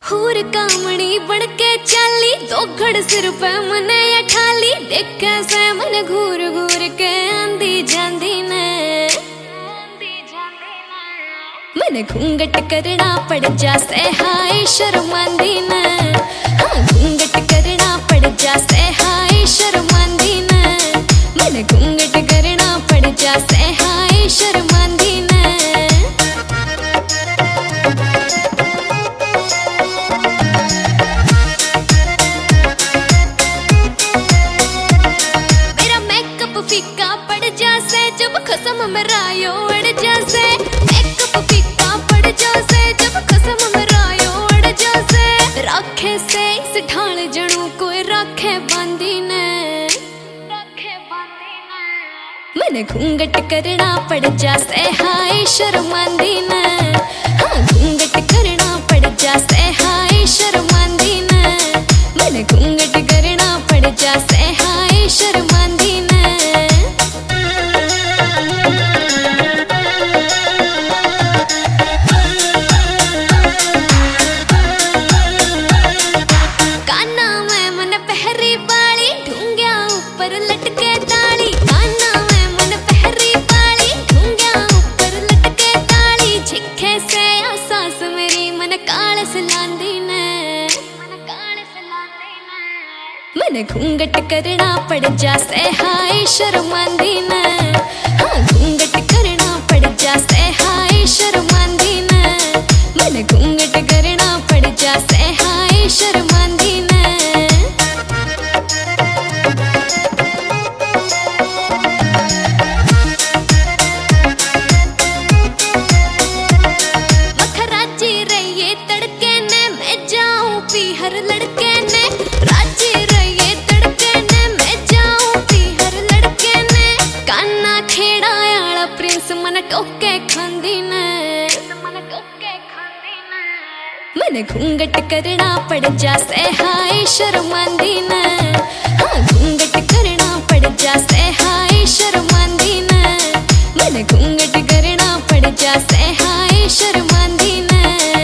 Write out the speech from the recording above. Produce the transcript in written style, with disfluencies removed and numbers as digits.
हूर कामड़ी बन के चाली दो घड़ सिर पे मने अठाली देखे से मन घूर घूर के आंदी जांदी ने मन घूंघट करना पड़ जासे हाय शर्मांदी ने हाँ घूंघट करना पड़ जासे हाय शर्मांदी ने मन घूंघट करना पड़ जासे हाय शर्मांदी ने फीका पड़ जासे जब खसम मरायो अड़ जासे मेकअप फीका पड़ जासे जब खसम मरायो अड़ जासे राखे से इस ढाल जणू कोई राखे बांधी ने मन घूंघट करना पड़ जासे हाय शर्मांदी ने हाँ घूंघट करना पड़ जासे हाय शर्मांदी ने मन घूंघट करना पड़ जासे हाय शर्मांदी ने लटके ताली काना में मन पहरी पाली ढूंढिया ऊपर लटके ताली झिखे से आसास मेरी मन काल सलांदी ने मन घूंघट करना पड़ जासे हाय शर्मांदी ने हाँ घूंघट करना पड़ जासे हाय शर्मांदी ने मन घूंघट करना पड़ जासे हाय शर्मांदी ने हर लड़के ने राजी रहिए तड़के ने मैं जाऊं भी हर लड़के ने काना खेड़ा आला प्रिंस मन टोके खांदी ने मन घूंघट करना पड़ जासे हाय शर्मांदी ने हाँ घूंघट करना पड़ जासे हाय शर्मांदी ने मन घूंघट करना पड़ जासे हाय शर्मांदी ने